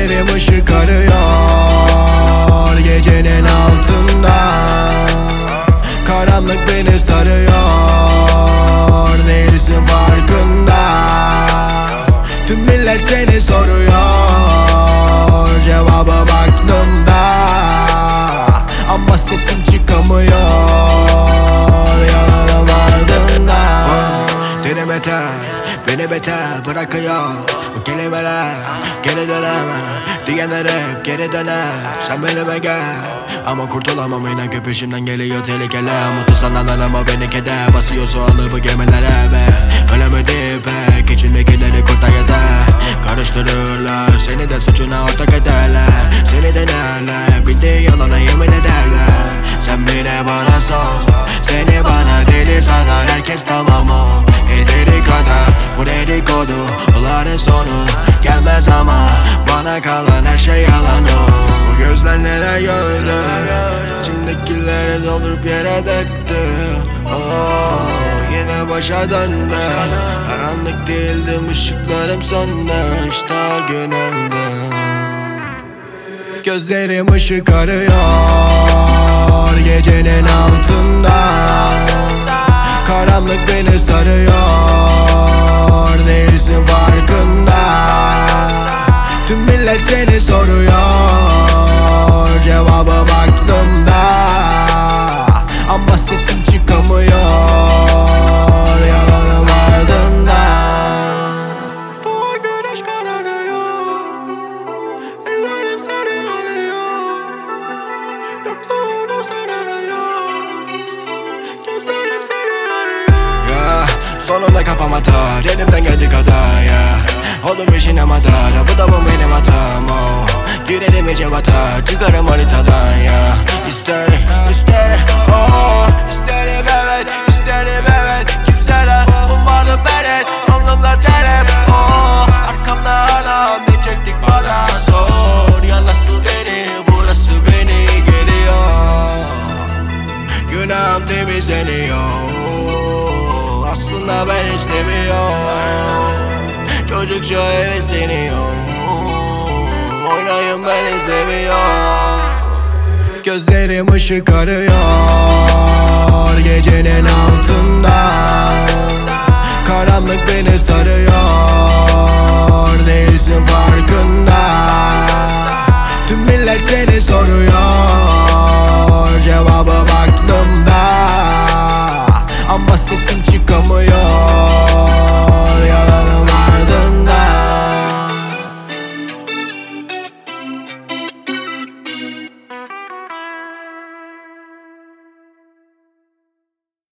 Gözlerim ışık arıyor gecenin altında. Karanlık beni sarıyor, değilsin farkında. Tüm millet seni soruyor, cevabım aklımda. Ama sesim çıkamıyor, yalanım ardında. Dilim beter, beni beter bırakıyor. Bu kelimeler geri dönemez, diyenler hep geri döner. Sen benime gel ama kurtulamam, inan ki peşimden geliyor tehlikeler. Mutlu sananlar ama beni keder basıyor, sualı bu gemilere ve ölemedi pek, içindekileri kurtar yeter. Karıştırırlar seni de suçuna ortak ederler. Seni denerler, bildiği yalana yemin ederler. Sen bile bana sor, seni bana deli sanar. Herkes tamam o, ederi kadar bu dedikodu. Oların sonu gelmez ama bana kalan her şey yalan o. Bu gözler neler gördü, içimdekileri doldurup yere döktü. Yine başa döndü, karanlık değildim, ışıklarım söndü. İşte o gün öldü. Gözlerim ışık arıyor gecenin altında. Karanlık beni sarıyor, değilsin farkında. Tüm millet seni soruyor, cevabım aklımda. Ama sesim çıkamıyor, yalanım ardında. Doğar güneş kararıyor, ellerim seni arıyor. Yokluğunu sen arıyor, gözlerim seni arıyor. Ya sonunda kafam atar, elimden geldiği kadar ya. Oldum işin amadar, bu da bu benim hatam o. Girerim iyice batar, çıkarım haritadan ya. İsterim, isterim, oh. İsterim evet, isterim evet. Kimseler umarım beret, alnımda terep, oh. Arkamda hala ne çektik bana zor. Ya nasıl beni, burası beni geliyor. Günahım temizleniyor, aslında ben istemiyorum. Çocukça hevesleniyorum, oynayın ben izlemiyorum. Gözlerim ışık arıyor gecenin altında. Karanlık beni sarıyor, değilsin farkında.